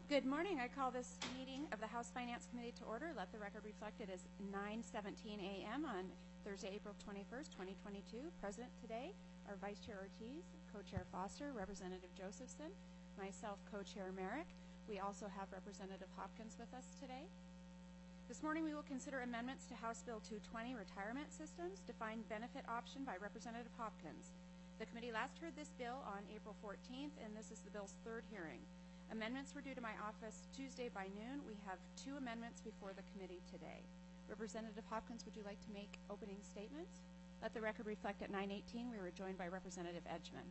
Good morning. I call this meeting of the House Finance Committee to order. Let the record reflect it is 9:17 a.m. on Thursday, April 21st, 2022. Present today are Vice Chair Ortiz, Co-Chair Foster, Representative Josephson, myself, Co-Chair Merrick. We also have Representative Hopkins with us today. This morning we will consider amendments to House Bill 220, Retirement Systems, Defined Benefit Option by Representative Hopkins. The committee last heard this bill on April 14th, and this is the bill's third hearing. Amendments were due to my office Tuesday by noon. We have 2 amendments before the committee today. Representative Hopkins, would you like to make opening statements? Let the record reflect at 9:18 we were joined by Representative Edgman.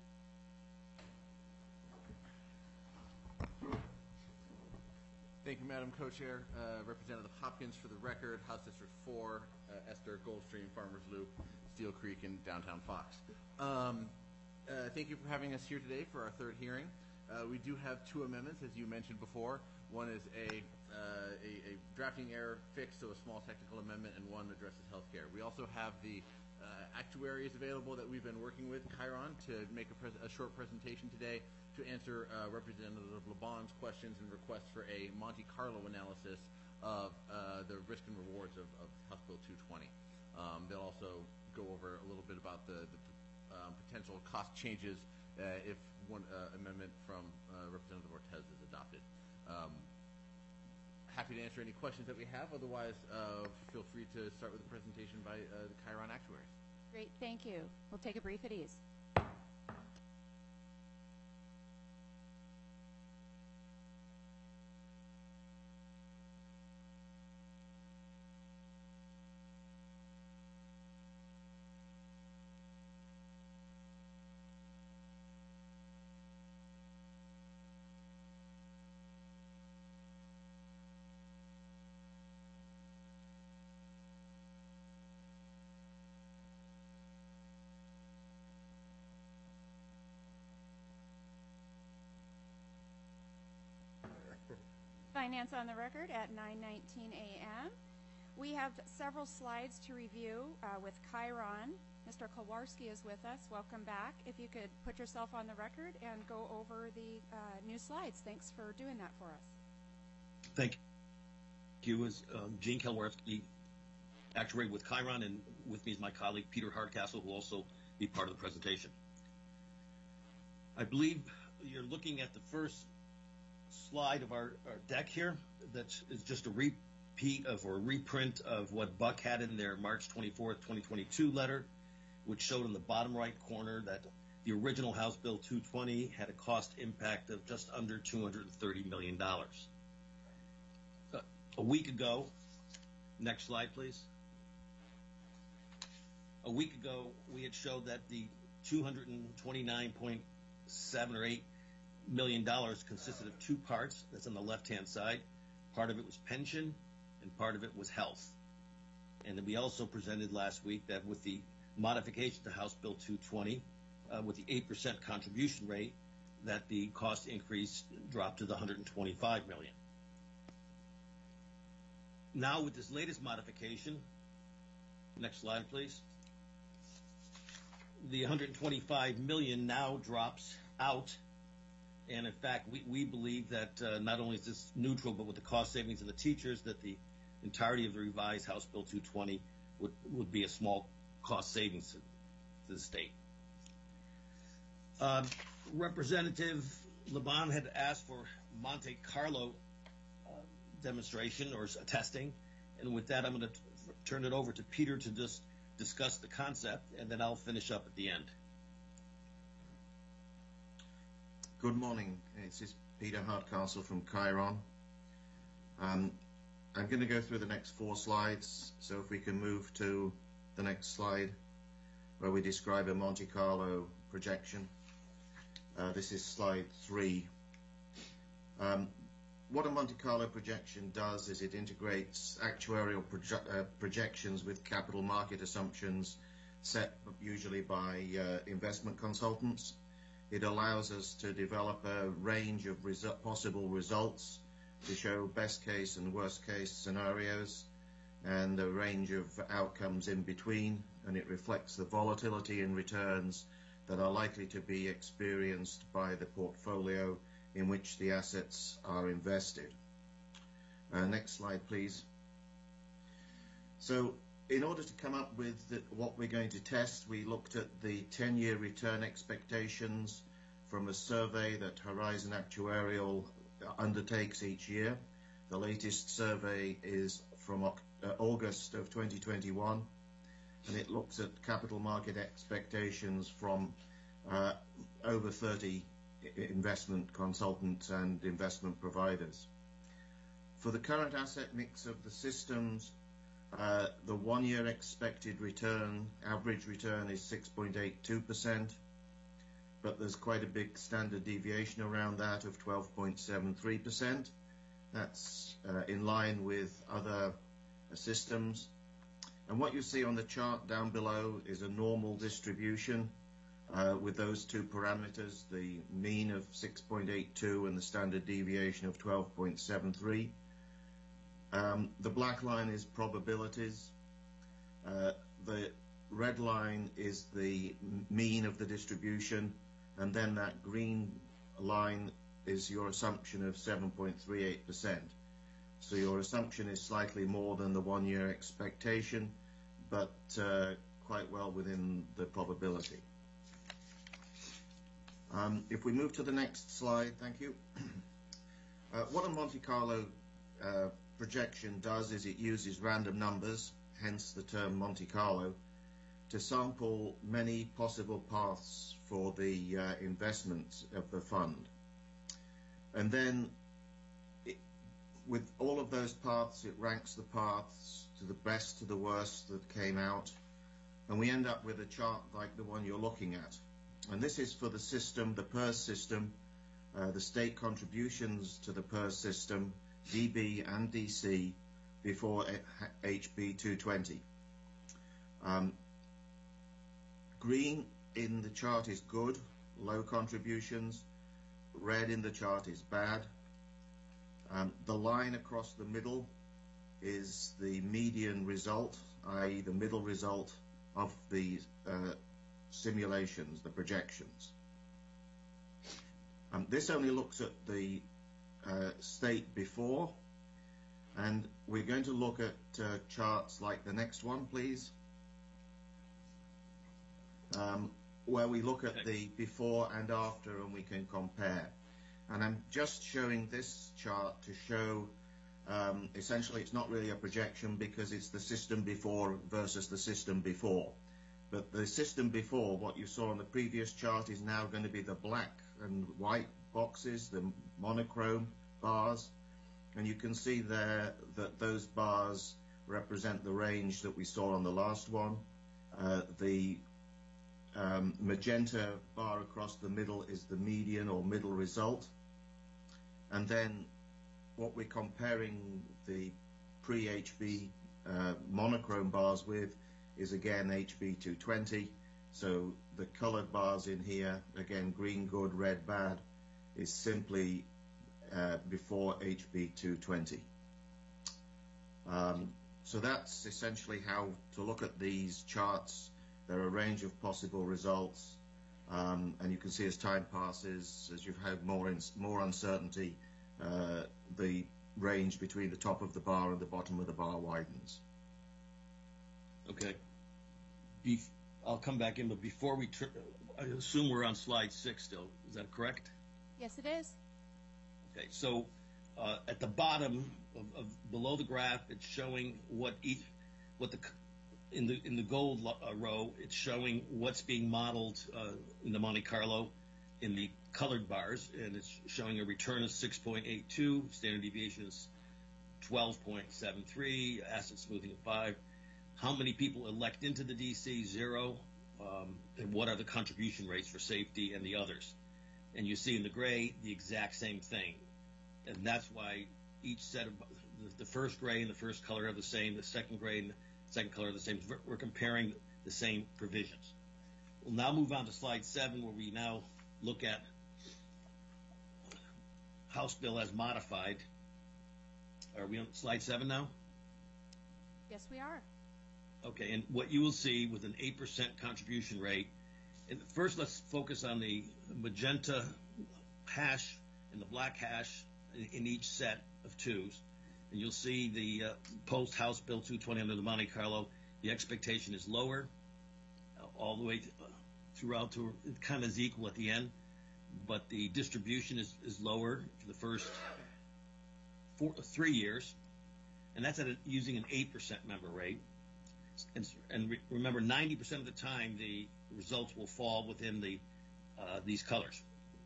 Thank you, Madam Co-Chair. Representative Hopkins for the record, House District 4, Esther, Goldstream, Farmers Loop, Steel Creek, and downtown Fox. Thank you for having us here today for our third hearing. We do have 2 amendments, as you mentioned before. One is a drafting error fix, so a small technical amendment, and one addresses healthcare. We also have the actuaries available that we've been working with, Chiron, to make a short presentation today to answer Representative LeBon's questions and requests for a Monte Carlo analysis of the risk and rewards of House Bill 220. They'll also go over a little bit about the potential cost changes if one amendment from Representative Ortiz is adopted. Happy to answer any questions that we have. Otherwise, feel free to start with the presentation by the Chiron actuaries. Great, thank you. We'll take a brief at ease. Finance on the record at 9:19 a.m. We have several slides to review with Chiron. Mr. Kowalski is with us. Welcome back. If you could put yourself on the record and go over the new slides. Thanks for doing that for us. Thank you. As Gene Kelwarski, actuary with Chiron, and with me is my colleague Peter Hardcastle, who will also be part of the presentation. I believe you're looking at the first slide of our deck here. That is just a repeat of or reprint of what Buck had in their March 24th, 2022 letter, which showed in the bottom right corner that the original House Bill 220 had a cost impact of just under $230 million. A week ago, next slide please. A week ago, we had showed that the $229.7 or 8 million consisted of 2 parts. That's on the left-hand side. Part of it was pension, and part of it was health. And then we also presented last week that with the modification to House Bill 220, with the 8% contribution rate, that the cost increase dropped to the $125 million. Now with this latest modification, next slide please, the $125 million now drops out. And in fact, we believe that not only is this neutral, but with the cost savings of the teachers, that the entirety of the revised House Bill 220 would be a small cost savings to the state. Representative LeBon had asked for Monte Carlo demonstration or testing. And with that, I'm going to turn it over to Peter to just discuss the concept, and then I'll finish up at the end. Good morning. This is Peter Hardcastle from Chiron. I'm going to go through the next 4 slides, so if we can move to the next slide where we describe a Monte Carlo projection. This is slide 3. What a Monte Carlo projection does is it integrates actuarial projections with capital market assumptions set usually by investment consultants. It allows us to develop a range of possible results to show best case and worst case scenarios and a range of outcomes in between, and it reflects the volatility in returns that are likely to be experienced by the portfolio in which the assets are invested. Next slide, please. So in order to come up with what we're going to test, we looked at the 10-year return expectations from a survey that Horizon Actuarial undertakes each year. The latest survey is from August of 2021, and it looks at capital market expectations from over 30 investment consultants and investment providers. For the current asset mix of the systems, the 1-year expected return, average return, is 6.82%, but there's quite a big standard deviation around that of 12.73%. That's in line with other systems. And what you see on the chart down below is a normal distribution with those two parameters, the mean of 6.82 and the standard deviation of 12.73. The black line is probabilities. The red line is the mean of the distribution, and then that green line is your assumption of 7.38%. So your assumption is slightly more than the 1-year expectation, but quite well within the probability. If we move to the next slide, thank you. What a Monte Carlo projection does is it uses random numbers, hence the term Monte Carlo, to sample many possible paths for the investment of the fund. And then with all of those paths, it ranks the paths to the best to the worst that came out, and we end up with a chart like the one you're looking at. And this is for the system, the PERS system, the state contributions to the PERS system, DB and DC, before HB 220. Green in the chart is good, low contributions. Red in the chart is bad. The line across the middle is the median result, i.e. the middle result of the simulations, the projections. This only looks at the state before, and we're going to look at charts like the next one, please, where we look at the before and after and we can compare. And I'm just showing this chart to show essentially it's not really a projection because it's the system before versus the system before. But the system before, what you saw on the previous chart, is now going to be the black and white boxes, the monochrome bars. And you can see there that those bars represent the range that we saw on the last one. The magenta bar across the middle is the median or middle result. And then what we're comparing the pre-HB monochrome bars with is again HB 220. So the colored bars in here, again green good, red bad, is simply before HB 220. So that's essentially how to look at these charts. There are a range of possible results, and you can see as time passes, as you've had more uncertainty, the range between the top of the bar and the bottom of the bar widens. Okay. I'll come back in, but before we I assume we're on slide 6 still. Is that correct? Yes, it is. Okay, so at the bottom of below the graph, it's showing in the gold row, it's showing what's being modeled in the Monte Carlo in the colored bars, and it's showing a return of 6.82, standard deviation is 12.73, asset smoothing of 5. How many people elect into the DC? 0. And what are the contribution rates for safety and the others? And you see in the gray the exact same thing. And that's why each set of the first gray and the first color are the same, the second gray and the second color are the same. We're comparing the same provisions. We'll now move on to slide 7, where we now look at House bill as modified. Are we on slide 7 now? Yes, we are. Okay, and what you will see with an 8% contribution rate, and first let's focus on the magenta hash and the black hash in each set of twos. And you'll see the post House Bill 220 under the Monte Carlo, the expectation is lower all the way throughout to it kind of is equal at the end, but the distribution is lower for the first 3 years, and that's using an 8% member rate. And remember, 90% of the time the results will fall within these colors.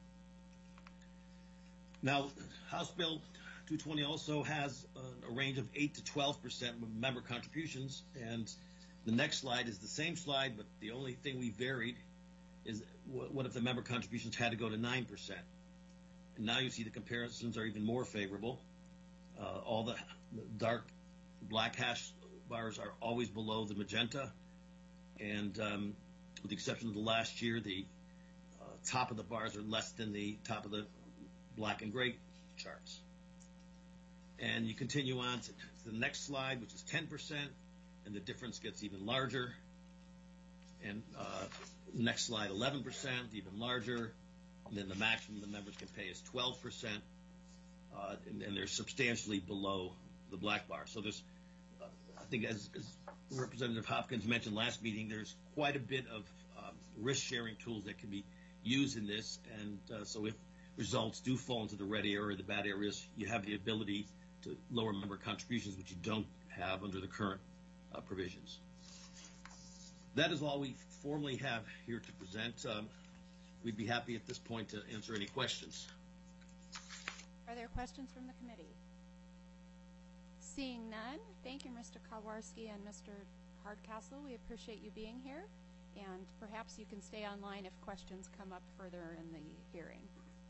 Now, House Bill 220 also has a range of 8 to 12% member contributions, and the next slide is the same slide, but the only thing we varied is what if the member contributions had to go to 9%? And now you see the comparisons are even more favorable. All the dark black hash bars are always below the magenta, and with the exception of the last year, the top of the bars are less than the top of the black and gray charts. And you continue on to the next slide, which is 10%, and the difference gets even larger. And next slide, 11%, even larger. And then the maximum the members can pay is 12%, and they're substantially below the black bar. So there's, I think, as Representative Hopkins mentioned last meeting, there's quite a bit of risk-sharing tools that can be used in this. And so if results do fall into the red area or the bad areas, you have the ability to lower member contributions, which you don't have under the current provisions. That is all we formally have here to present. We'd be happy at this point to answer any questions. Are there questions from the committee? Seeing none, thank you, Mr. Kawarski and Mr. Hardcastle. We appreciate you being here, and perhaps you can stay online if questions come up further in the hearing.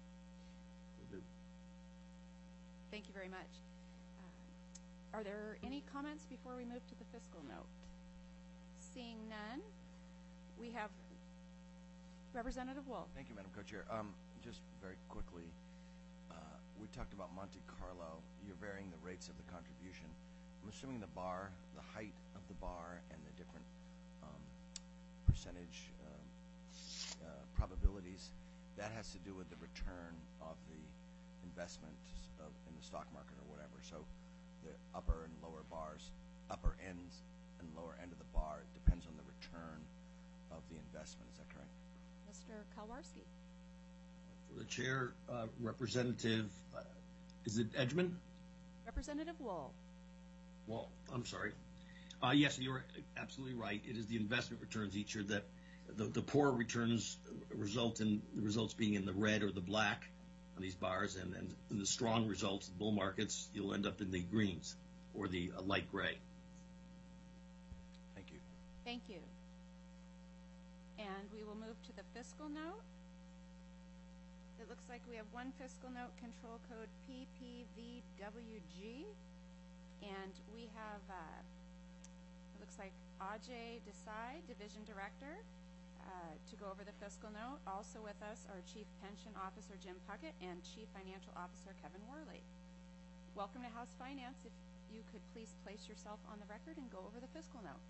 Thank you very much. Are there any comments before we move to the fiscal note? Seeing none, we have Representative Wool. Thank you, Madam Co-Chair. Just very quickly, we talked about Monte Carlo. You're varying the rates of the contribution. I'm assuming the bar, the height of the bar, and the different percentage probabilities, that has to do with the return of the investment in the stock market or whatever. So the upper and lower bars, upper ends and lower end of the bar, it depends on the return of the investment. Is that correct? Mr. Kawarski. For the chair, Representative, is it Edgman? Representative Wool. Well, I'm sorry. Yes, you're absolutely right. It is the investment returns each year that the poor returns result in the results being in the red or the black on these bars, and the strong results, the bull markets, you'll end up in the greens or the light gray. Thank you. Thank you. And we will move to the fiscal note. It looks like we have one fiscal note, control code PPVWG, and we have, it looks like Ajay Desai, Division Director, to go over the fiscal note. Also with us are Chief Pension Officer Jim Puckett and Chief Financial Officer Kevin Worley. Welcome to House Finance. If you could please place yourself on the record and go over the fiscal note.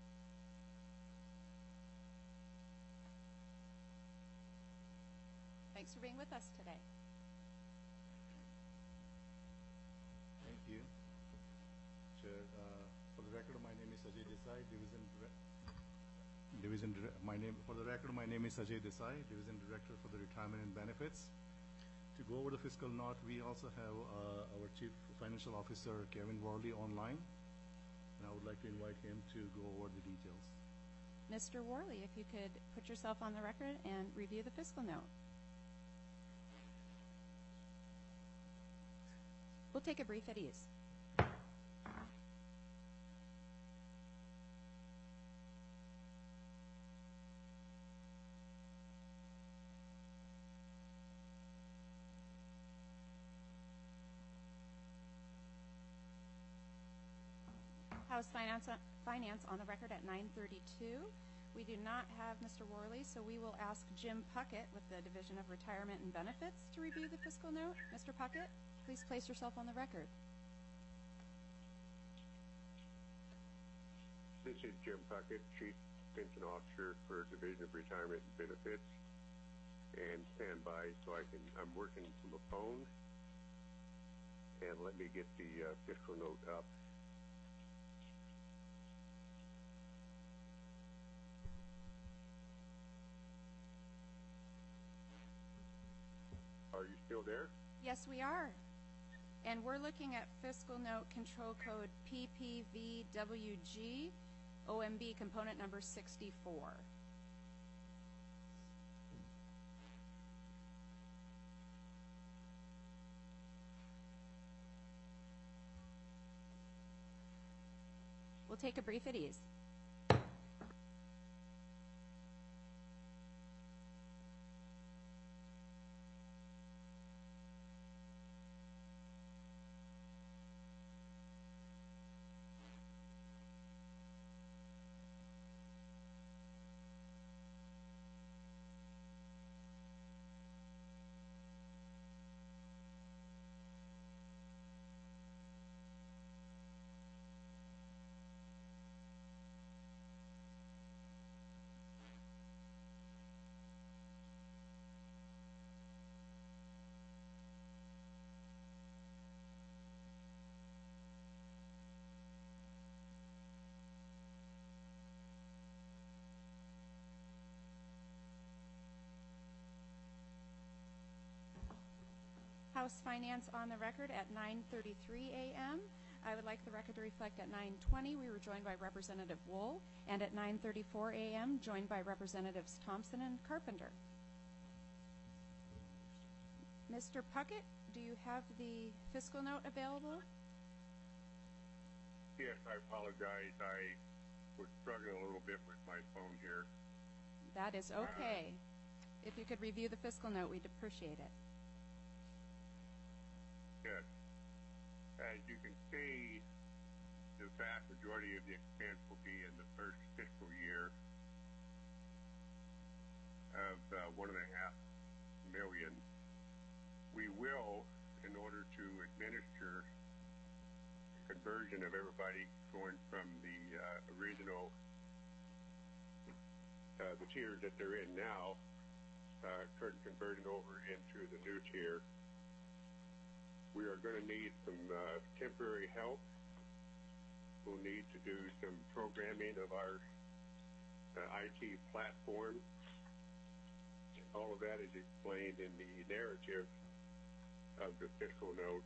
Thanks for being with us today. Thank you. Chair, for the record, my name is Ajay Desai, my name is Ajay Desai, Division Director for the Retirement and Benefits. To go over the fiscal note, we also have our Chief Financial Officer, Kevin Worley, online, and I would like to invite him to go over the details. Mr. Worley, if you could put yourself on the record and review the fiscal note. We'll take a brief at ease. House Finance on the record at 9:32. We do not have Mr. Worley, so we will ask Jim Puckett with the Division of Retirement and Benefits to review the fiscal note. Mr. Puckett, please place yourself on the record. This is Jim Puckett, Chief Pension Officer for Division of Retirement and Benefits, and stand by so I'm working from a phone, And let me get the fiscal note up. Are you still there? Yes, we are. And we're looking at fiscal note control code PPVWG, OMB component number 64. We'll take a brief at ease. House Finance on the record at 9:33 a.m. I would like the record to reflect at 9:20 we were joined by Representative Wool, and at 9:34 a.m. joined by Representatives Thompson and Carpenter. Mr. Puckett, do you have the fiscal note available? Yes, I apologize. I was struggling a little bit with my phone here. That is okay. If you could review the fiscal note, we'd appreciate it. Yes. As you can see, the vast majority of the expense will be in the first fiscal year of $1.5 million. We will, in order to administer conversion of everybody going from the original, the tiers that they're in now, converting over into the new tier. We are going to need some temporary help. We'll need to do some programming of our IT platform. And all of that is explained in the narrative of the fiscal note.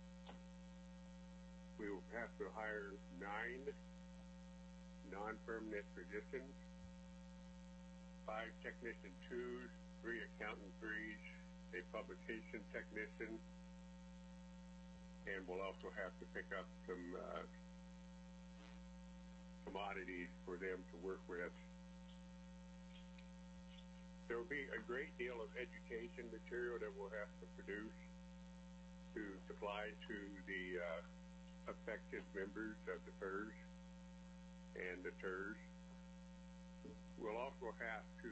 We will have to hire 9 non-permanent positions, 5 technician 2s, 3 accountant 3s, a publication technician, and we'll also have to pick up some commodities for them to work with. There will be a great deal of education material that we'll have to produce to supply to the affected members of the PERS and the TERS. We'll also have to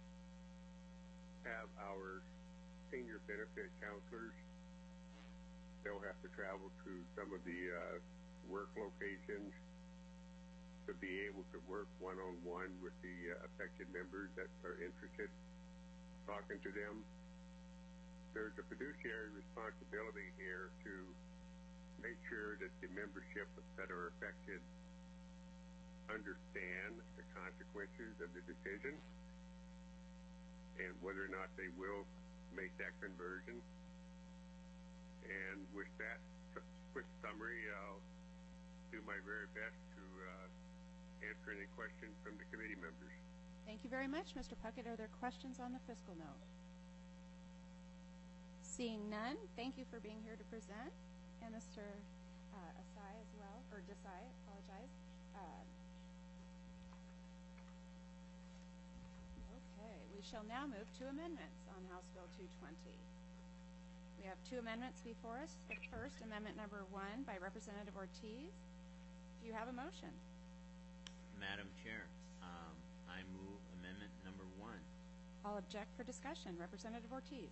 have our senior benefit counselors. They'll have to travel to some of the work locations to be able to work one-on-one with the affected members that are interested, talking to them. There's a fiduciary responsibility here to make sure that the membership that are affected understand the consequences of the decision and whether or not they will make that conversion. And with that quick summary, I'll do my very best to answer any questions from the committee members. Thank you very much, Mr. Puckett. Are there questions on the fiscal note? Seeing none, thank you for being here to present. And Mr. Asai as well, or Desai, apologize. Okay, we shall now move to amendments on House Bill 220. We have 2 amendments before us. The first, amendment number 1 by Representative Ortiz. Do you have a motion? Madam Chair, I move amendment number 1. I'll object for discussion. Representative Ortiz.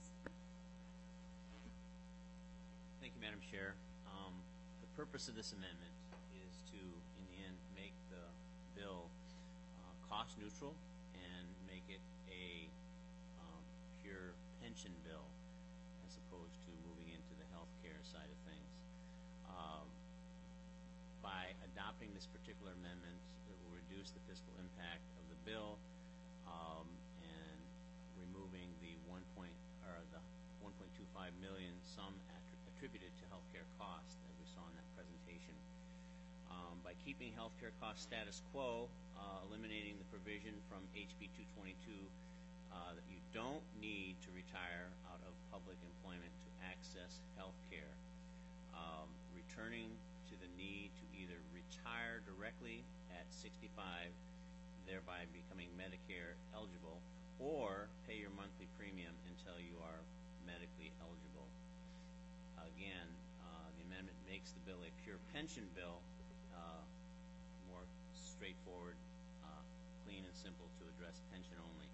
Thank you, Madam Chair. The purpose of this amendment is to, in the end, make the bill cost neutral and make it a pure pension bill as opposed to moving into the health care side of things. adopting this particular amendment, it will reduce the fiscal impact of the bill and removing the 1.25 million sum attributed to healthcare costs, as we saw in that presentation. By keeping healthcare cost status quo, eliminating the provision from HB 222 that you don't need to retire out of public employment to access health care, returning to the need to either retire directly at 65, thereby becoming Medicare eligible, or pay your monthly premium until you are medically eligible. Again, the amendment makes the bill a pure pension bill, more straightforward, clean and simple to address pension only.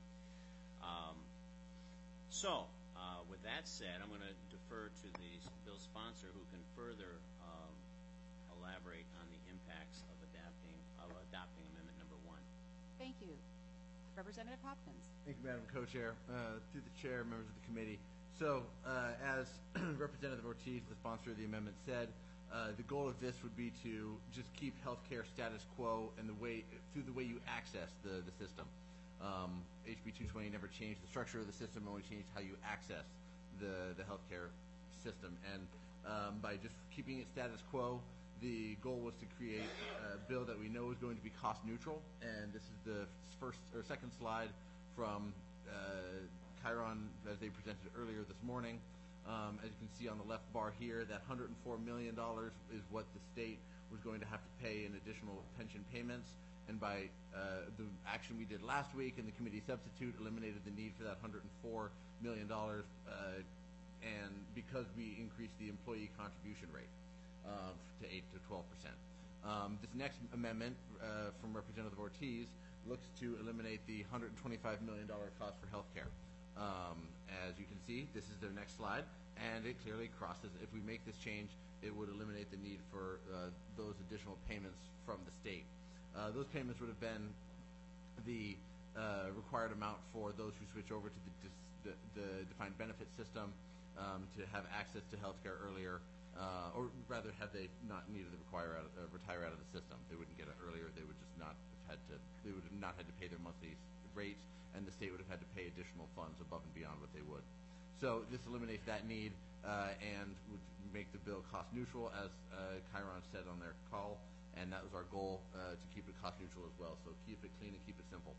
With that said, I'm going to defer to the bill sponsor, who can further elaborate on the impacts of adopting amendment number 1. Thank you. Representative Hopkins. Thank you, Madam Co-Chair. Through the chair, members of the committee. So, as Representative Ortiz, the sponsor of the amendment, said, the goal of this would be to just keep healthcare status quo and through the way you access the system. HB 220 never changed the structure of the system, only changed how you access the healthcare system. And by just keeping it status quo, the goal was to create a bill that we know is going to be cost neutral. And this is the second slide from Chiron as they presented earlier this morning. As you can see on the left bar here, that $104 million is what the state was going to have to pay in additional pension payments. And by the action we did last week in the committee substitute, eliminated the need for that $104 million, and because we increased the employee contribution rate to 8 to 12%. This next amendment from Representative Ortiz looks to eliminate the $125 million cost for health care. As you can see, this is their next slide, and it clearly crosses. If we make this change, it would eliminate the need for those additional payments from the state. Those payments would have been the required amount for those who switch over to the defined benefit system to have access to health care earlier, or rather, had they not needed to retire out of the system. They wouldn't get it earlier. They would just not have had to. They would have not had to pay their monthly rates, and the state would have had to pay additional funds above and beyond what they would. So this eliminates that need and would make the bill cost neutral, as Chiron said on their call, and that was our goal, to keep it cost neutral as well. So keep it clean and keep it simple.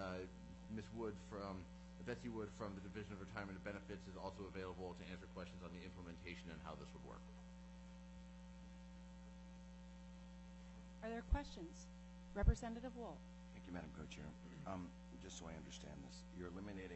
Betsy Wood from the Division of Retirement and Benefits is also available to answer questions on the implementation and how this would work. Are there questions? Representative Wool. Thank you, Madam Co-Chair. Just so I understand this, you're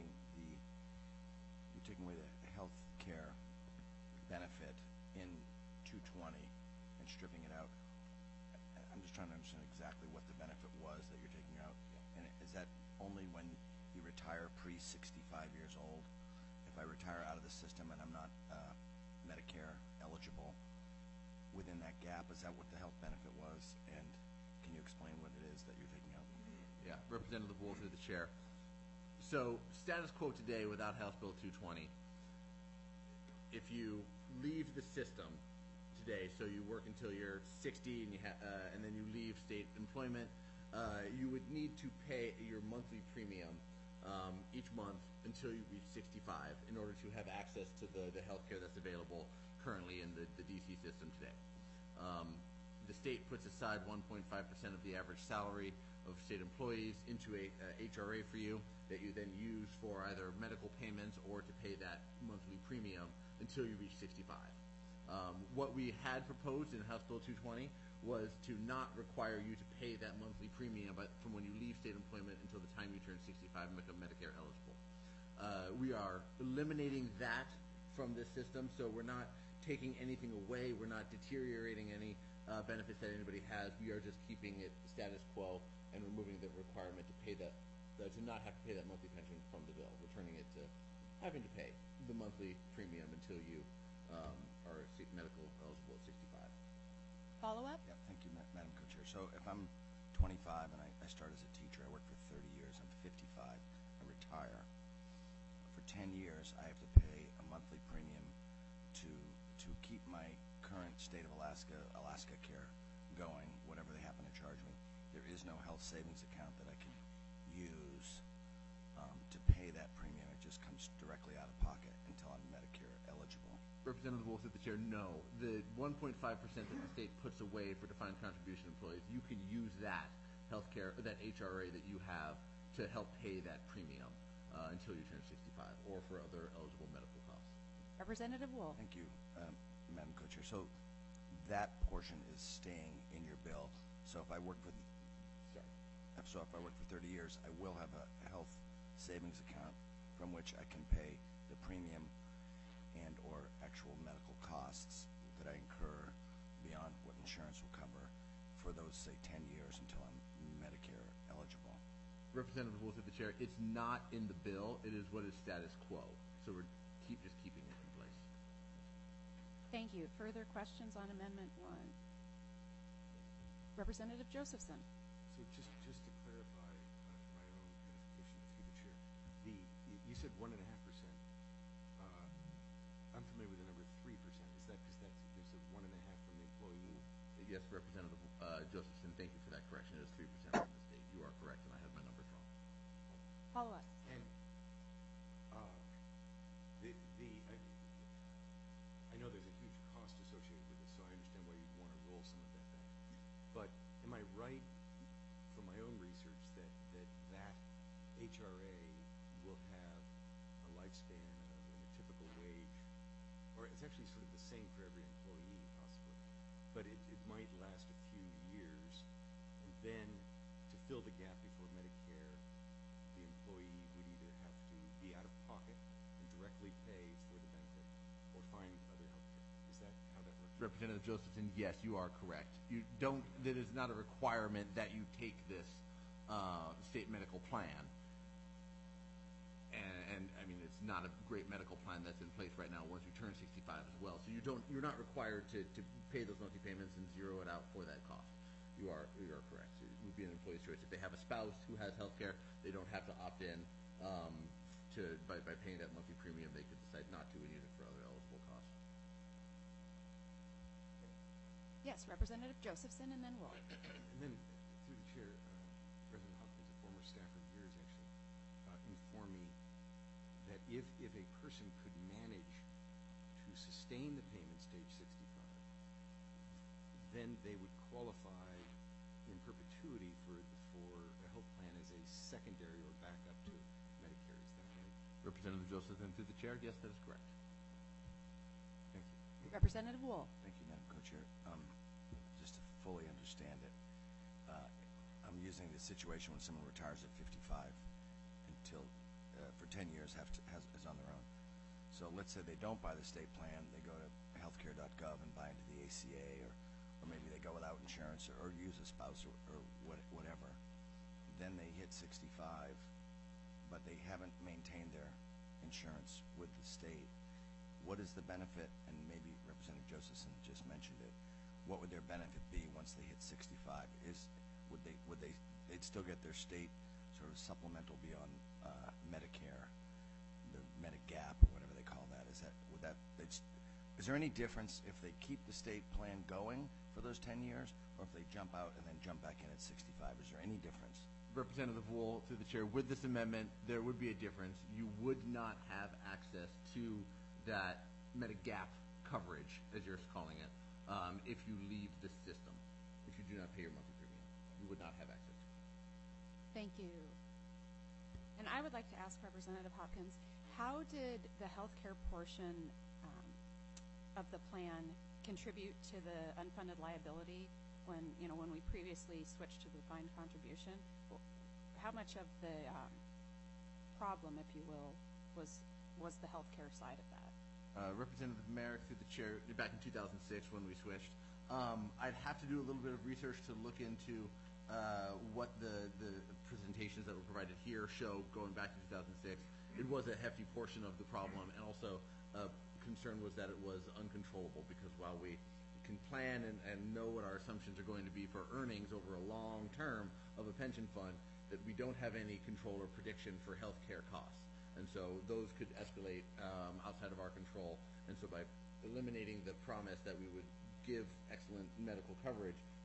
taking away the health care benefit in 220 and stripping it out. I'm just trying to understand exactly what the benefit was that you're taking out. And is that only when you retire pre-65 years old? If I retire out of the system and I'm not Medicare eligible, within that gap, is that what the health benefit was? And can you explain what it is that you're taking out? Yeah, Representative Wool through the chair. So status quo today without House Bill 220, if you leave the system today, so you work until you're 60 and then you leave state employment, you would need to pay your monthly premium each month until you reach 65 in order to have access to the health care that's available currently in the DC system today. The state puts aside 1.5% of the average salary of state employees into a HRA for you that you then use for either medical payments or to pay that monthly premium until you reach 65. What we had proposed in House Bill 220 was to not require you to pay that monthly premium but from when you leave state employment until the time you turn 65 and become Medicare eligible. We are eliminating that from this system, so we're not taking anything away. We're not deteriorating any benefits that anybody has. We are just keeping it status quo and removing the requirement to pay that, to not have to pay that monthly pension from the bill, returning it to having to pay the monthly premium until you are medical eligible at 65. Follow up? Yeah, thank you, Madam Co-Chair. So if I'm 25 and I start as a teacher, I work for 30 years, I'm 55, I retire. For 10 years, I have to pay a monthly premium to keep my current state of Alaska Care going, whatever they happen is no health savings account that I can use to pay that premium. It just comes directly out of pocket until I'm Medicare eligible. Representative Wolf, through the chair, no. The 1.5% that the state puts away for defined contribution employees, you can use that healthcare, that HRA that you have to help pay that premium until you turn 65, or for other eligible medical costs. Representative Wolf. Thank you, Madam Co-Chair. So that portion is staying in your bill. So if I work for 30 years, I will have a health savings account from which I can pay the premium and or actual medical costs that I incur beyond what insurance will cover for those, say, 10 years until I'm Medicare eligible. Representative Wolf, through the chair, it's not in the bill. It is what is status quo. So we're just keeping it in place. Thank you. Further questions on Amendment 1? Representative Josephson. So just to clarify, for my own edification through the chair, you said 1.5%. I'm familiar with the number 3%. Is that because there's a 1.5 from the employee? Yes, Representative Josephson, thank you for that correction. It is 3% from the state. You are correct, and I have my numbers wrong. Follow up. And I know there's a huge cost associated with this, so I understand why you'd want to roll some of that back. But am I right from my own research that HRA will have a lifespan of a typical wage, or it's actually sort of the same for every employee possibly, but it might last a few years, and then to fill the gap before Medicare, the employee would either have to be out of pocket and directly pay for the benefit or find other health care. Is that how that works? Representative Josephson, yes, you are correct. That is not a requirement that you take this state medical plan. And I mean, it's not a great medical plan that's in place right now once you turn 65 as well. So you're not required to pay those monthly payments and zero it out for that cost. You are correct. It would be an employee's choice. If they have a spouse who has health care, they don't have to opt in by paying that monthly premium. They could decide not to and use it for other eligible costs. Yes, Representative Josephson, and then Wolf. And then, through the chair, President Hopkins, a former staffer of yours, actually informed me that if a person could manage to sustain the payments to age 65, then they would qualify in perpetuity for a health plan as a secondary or backup to Medicare. Is that right? Representative Josephson, through the chair, yes, that is correct. Thank you. Representative Wolf. Thank you, Madam Co-Chair. Just to fully understand it, I'm using the situation when someone retires at 55 until for 10 years is on their own. So let's say they don't buy the state plan, they go to healthcare.gov and buy into the ACA, or maybe they go without insurance or use a spouse or whatever. Then they hit 65, but they haven't maintained their insurance with the state. What is the benefit? And maybe Representative Josephson just mentioned it. What would their benefit be once they hit 65? They'd still get their state sort of supplemental beyond Medicare, the Medigap or whatever they call that. Is there any difference if they keep the state plan going for those 10 years, or if they jump out and then jump back in at 65? Is there any difference? Representative Wool, through the chair, with this amendment, there would be a difference. You would not have access to that Medigap coverage, as you're calling it, if you leave the system. If you do not pay your monthly premium, you would not have access to it. Thank you. And I would like to ask Representative Hopkins, how did the health care portion of the plan contribute to the unfunded liability when we previously switched to the defined contribution? How much of the problem, if you will, was the health care side of that? Representative Merrick, through the chair, back in 2006 when we switched, I'd have to do a little bit of research to look into what the presentations that were provided here show going back to 2006. It was a hefty portion of the problem, and also concern was that it was uncontrollable, because while we can plan and know what our assumptions are going to be for earnings over a long term of a pension fund, that we don't have any control or prediction for health care costs. And so those could escalate outside of our control. And so by eliminating the promise that we would give excellent medical coverage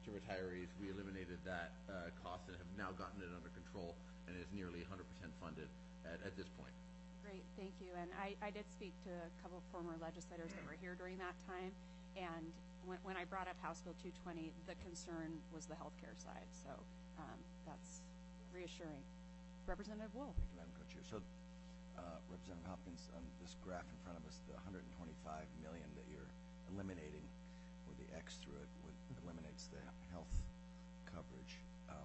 to retirees. We eliminated that cost and have now gotten it under control and is nearly 100% funded at this point. Great, thank you. And I did speak to a couple of former legislators that were here during that time, and when I brought up House Bill 220, the concern was the healthcare side, so that's reassuring. Representative Wool. Thank you, Madam Co-Chair. So, Representative Hopkins, on this graph in front of us, the $125 million that you're eliminating with the X through it eliminates the health coverage.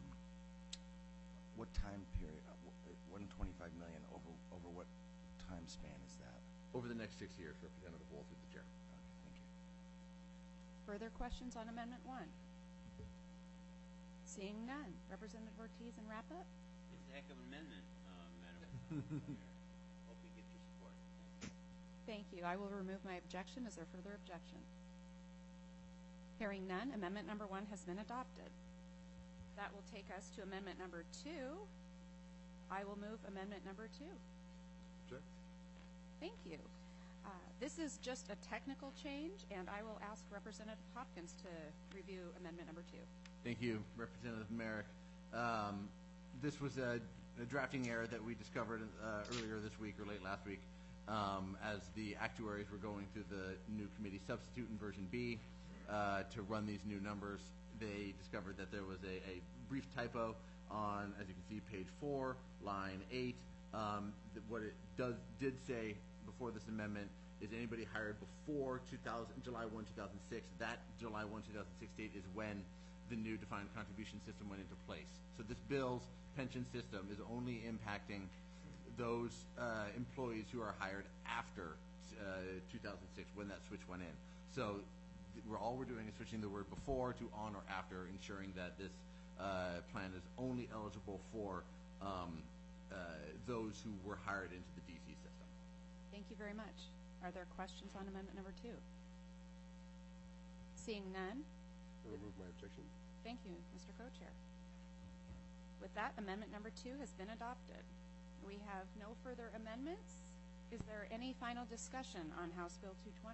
What time period? $125 million over what time span is that? Over the next 6 years, Representative Wool through the chair. Okay, thank you. Further questions on Amendment 1? Seeing none. Representative Ortiz and wrap up. It's a heck of an amendment, Madam Chair. Hope we get your support. Thank you. I will remove my objection. Is there further objection? Hearing none, Amendment number 1 has been adopted. That will take us to Amendment number 2. I will move Amendment number 2. Object. Thank you. This is just a technical change, and I will ask Representative Hopkins to review Amendment number 2. Thank you, Representative Merrick. This was a drafting error that we discovered earlier this week or late last week as the actuaries were going through the new committee substitute in version B to run these new numbers. They discovered that there was a brief typo on, as you can see, page 4, line 8. What it did say before this amendment is anybody hired before July 1, 2006. That July 1, 2006 date is when the new defined contribution system went into place. So this bill's pension system is only impacting those employees who are hired after 2006 when that switch went in. So all we're doing is switching the word before to on or after, ensuring that this plan is only eligible for those who were hired into the DC system. Thank you very much. Are there questions on Amendment number 2? Seeing none. I'll remove my objection. Thank you, Mr. Co-Chair. With that, Amendment number 2 has been adopted. We have no further amendments. Is there any final discussion on House Bill 220?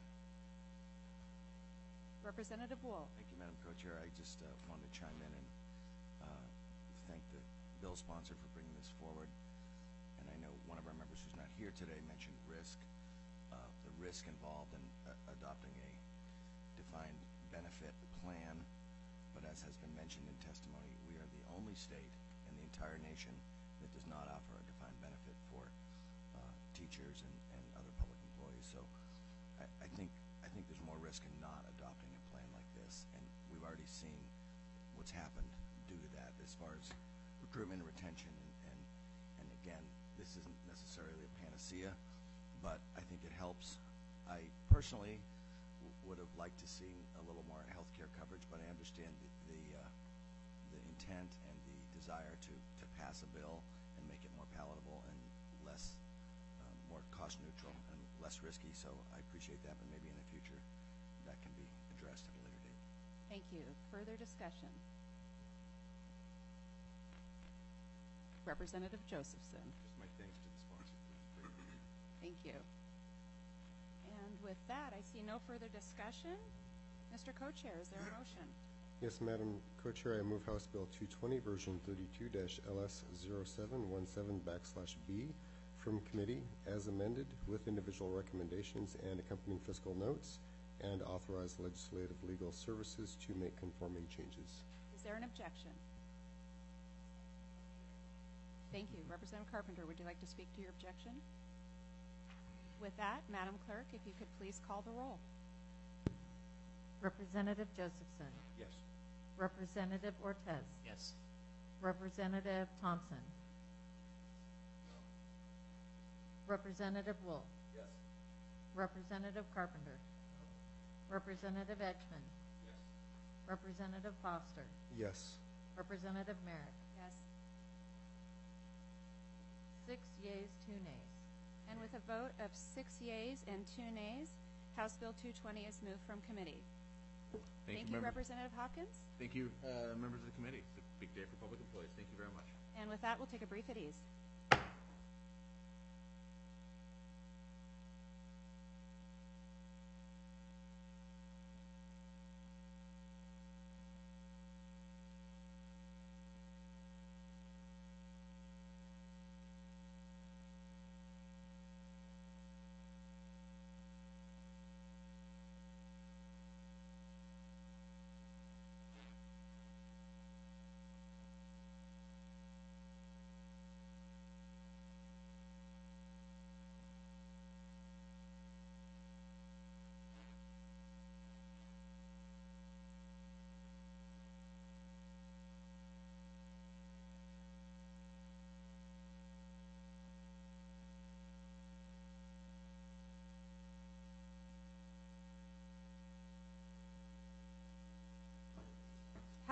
Representative Wool. Thank you, Madam Co-Chair. I just wanted to chime in and thank the bill sponsor for bringing this forward. And I know one of our members who's not here today mentioned risk, the risk involved in adopting a defined benefit plan. But as has been mentioned in testimony, we are the only state in the entire nation that does not offer a defined benefit for teachers and other public employees. So I think there's more risk in not adopting a plan like this, and we've already seen what's happened due to that as far as recruitment and retention. And again, this isn't necessarily a panacea, but I think it helps. I personally would have liked to see a little more health care coverage, but I understand the intent and the desire to pass a bill and make it more palatable and less more cost neutral and less risky. So I appreciate that, but maybe in the future that can be addressed at a later date. Thank you. Further discussion? Representative Josephson. Just my thanks to the sponsor. Thank you. And with that, I see no further discussion. Mr. Co-Chair, is there a motion? Yes, Madam Co-Chair, I move House Bill 220, version 32-LS0717/B from committee as amended with individual recommendations and accompanying fiscal notes, and authorize legislative legal services to make conforming changes. Is there an objection? Thank you. Representative Carpenter, would you like to speak to your objection? With that, Madam Clerk, if you could please call the roll. Representative Josephson. Yes. Representative Ortiz. Yes. Representative Thompson. Representative Wool. Yes. Representative Carpenter. Representative Edgman. Yes. Representative Foster. Yes. Representative Merrick. Yes. 6 yeas, 2 nays. And with a vote of 6 yeas and 2 nays, House Bill 220 is moved from committee. Thank you, Representative Hopkins. Thank you, members of the committee. It's a big day for public employees. Thank you very much. And with that, we'll take a brief at ease.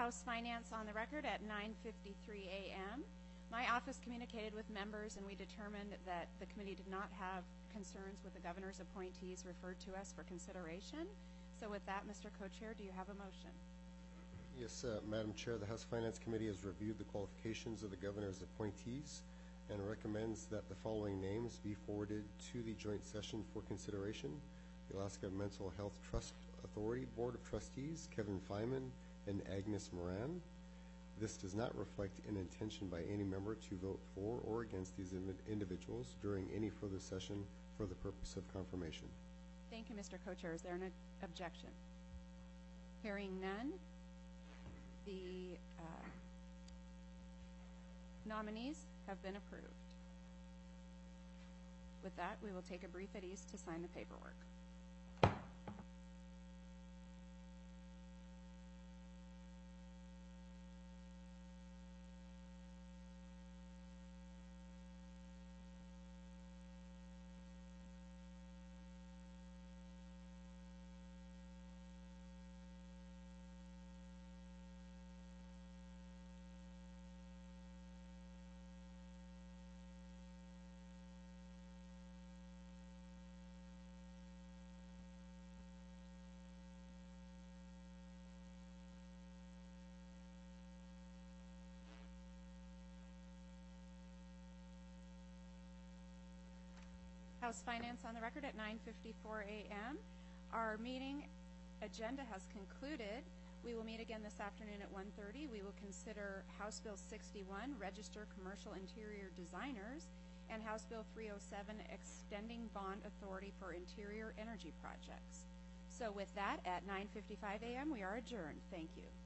House Finance on the record at 9:53 a.m. My office communicated with members, and we determined that the committee did not have concerns with the governor's appointees referred to us for consideration. So with that, Mr. Co-Chair, do you have a motion? Yes, Madam Chair, the House Finance Committee has reviewed the qualifications of the governor's appointees and recommends that the following names be forwarded to the joint session for consideration. The Alaska Mental Health Trust Authority Board of Trustees, Kevin Feynman and Agnes Moran. This does not reflect an intention by any member to vote for or against these individuals during any further session for the purpose of confirmation. Thank you, Mr. Co-Chair. Is there an objection? Hearing none, the nominees have been approved. With that, we will take a brief at ease to sign the paperwork. House Finance on the record at 9:54 a.m. Our meeting agenda has concluded. We will meet again this afternoon at 1:30. We will consider House Bill 61, Register Commercial Interior Designers, and House Bill 307, Extending Bond Authority for Interior Energy Projects. So with that, at 9:55 a.m., we are adjourned. Thank you.